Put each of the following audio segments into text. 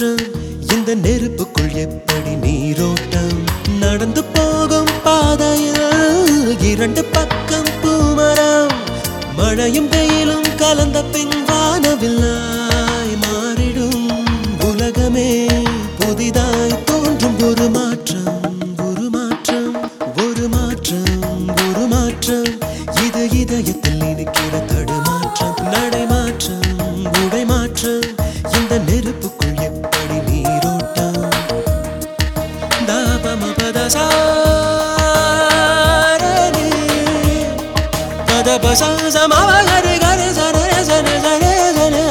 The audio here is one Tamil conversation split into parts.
மாற்றம் இந்த நெருப்புக்குள் எப்படி நீரோட்டம் நடந்து போகும் பாதையில் இரண்டு பக்கம் பூமரம் மழையும் வெயிலும் கலந்த பின் வானவில்லாய் மாறிடும் உலகமே புதிதாய் தோன்றும் ஒரு மாற்றம் ஒரு மாற்றம் ஒரு மாற்றம் ஒரு மாற்றம் இது இதயத்தில் இருக்கிற தடுமாற்றம் நடைமாற்றம் உடை மாற்றம் இந்த நெருப்புக்குள் எப்படி நீரோட்டம் தாபமபதசா பதபசா சமவகரி கரி சனே சனே சனே சனே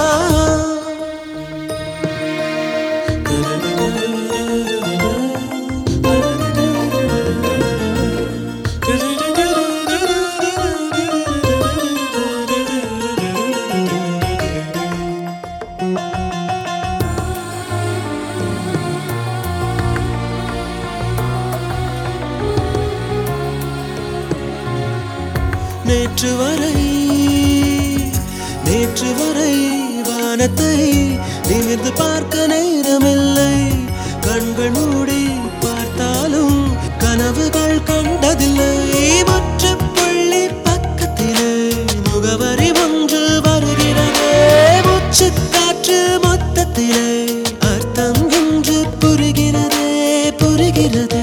நேற்று வரை வானத்தை நிமிர்ந்து பார்க்க நேரமில்லை கண்கள் மூடி பார்த்தாலும் கனவுகள் கண்டதில்லை முற்றுப்புள்ளி பக்கத்திலே முகவரி ஒன்று வருகிறதே மூச்சு காற்று மொத்தத்திலே அர்த்தம் என்று புரிகிறதே புரிகிறதே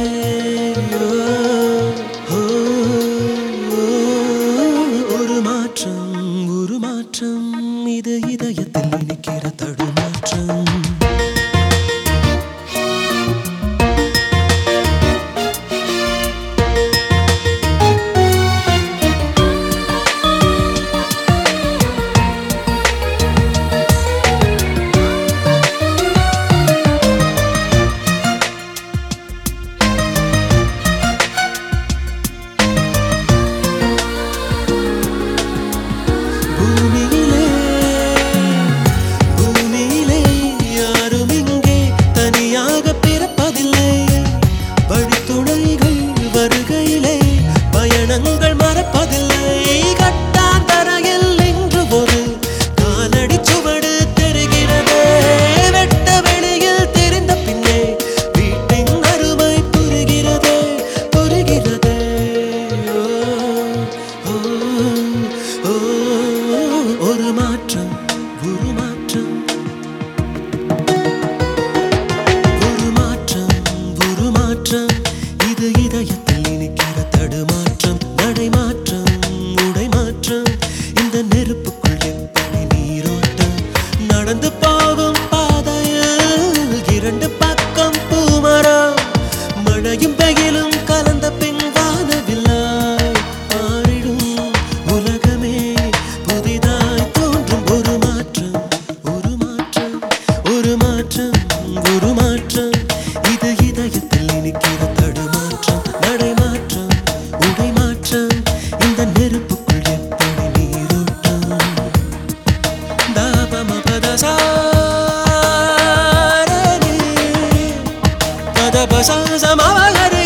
ஒரு மாற்றம் இது இதயத்தில் நிற்கிற தடுமாற்றம் பூமியிலே யாரும் இங்கே தனியாக பிறப்பதில்லை வழித்துணைகள் வருகையிலே பயணங்கள் மறப்பதில்லை கட்டான் தரையில் இன்று ஒரு காலடி சுவடு தெரிகிறது வெட்ட வெளியில் தெரிந்த பின்னே வீட்டின் அருமை புரிகிறது புரிகிறது ஒரு மாற்றம் ஒரு மாற்றம் ஒரு மாற்றம் ஒரு மாற்றம் இது இதயத்தில் இனிக்கிற தடுமாற்றம் நடைமாற்றம் உடை மாற்றம் இந்த நெருப்புக்குள் எப்படி நீரோட்டம் நடந்து போகும் பாதையில் இரண்டு பக்கம் பூமரம் மழையும் வெயிலும் கலந்த பின் வானவில்லாய் மாறிடும் உலகமே புதிதாய் தோன்றும் ஒரு மாற்றம் ஒரு மாற்றம் ஒரு மாற்றம் ஒரு மாற்றம் இது இதயத்தில் இனிக்கிற தடுமாற்றம் நடைமாற்றம் உடை மாற்றம் இந்த நெருப்புக்குள் எப்படி நீரோட்டம் தாபமபதசா பதபசா சமவகரி